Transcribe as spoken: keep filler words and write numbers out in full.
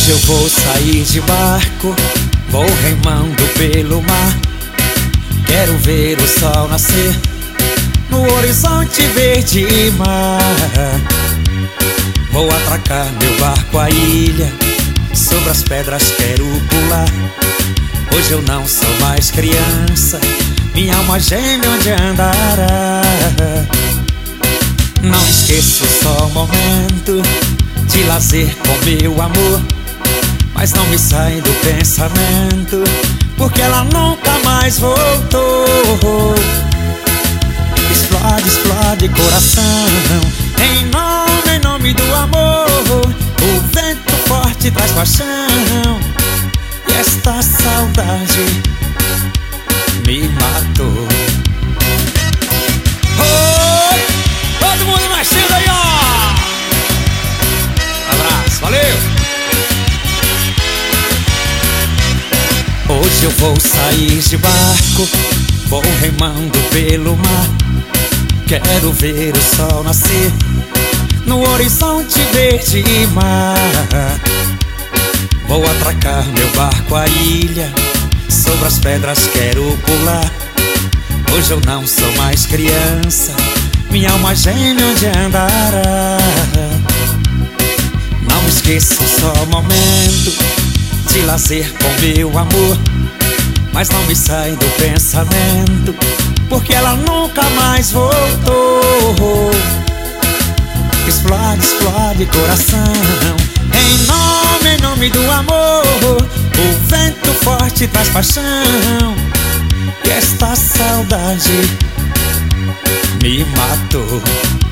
Hoje eu vou sair de barco, vou remando pelo mar. Quero ver o sol nascer no horizonte verde mar. Vou atracar meu barco à ilha, sobre as pedras quero pular. Hoje eu não sou mais criança, minha alma geme onde andará. Não esqueço só o momento de lazer com meu amor, mas não me sai do pensamento, porque ela nunca mais voltou. Explode, explode coração, em nome, em nome do amor. O vento forte traz paixão, e esta saudade me matou. Oh, todo mundo nascendo aí, ó! Abraço, valeu! Hoje eu vou sair de barco, vou remando pelo mar. Quero ver o sol nascer no horizonte verde mar. Vou atracar meu barco à ilha, sobre as pedras quero pular. Hoje eu não sou mais criança, minha alma geme onde andará. Não esqueço só o momento de lazer com meu amor, mas não me sai do pensamento, porque ela nunca mais voltou. Explode, explode coração, em nome, em nome do amor. O vento forte traz paixão, e esta saudade me matou.